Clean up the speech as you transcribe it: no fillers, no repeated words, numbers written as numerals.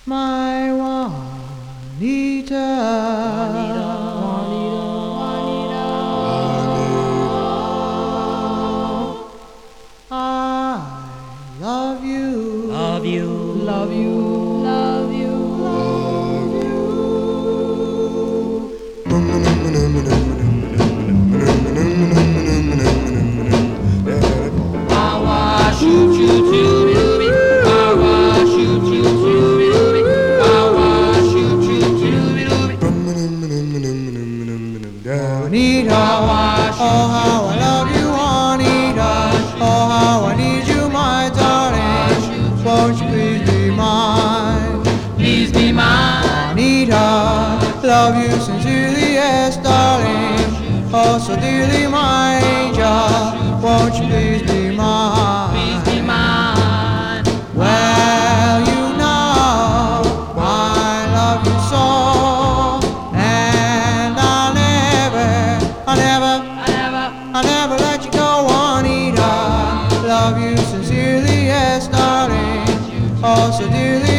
my Juanita. I love you, Love you, love you, love you. Wah wah shoo choo choo doo wah wah shoo choo choo doo wah wah shoo choo choo doo. Juanita. Oh, how I love you, Juanita. Oh, how I need you, my darling. Won't you please be mine? Please be mine. Juanita, love you sincerely, yes, darling. Oh, so dearly, my angel. Won't you please be mine? Please be mine. Well, you know I love you so, and I'll never let you go, Juanita. Love you sincerely, yes, darling. Oh, so dearly.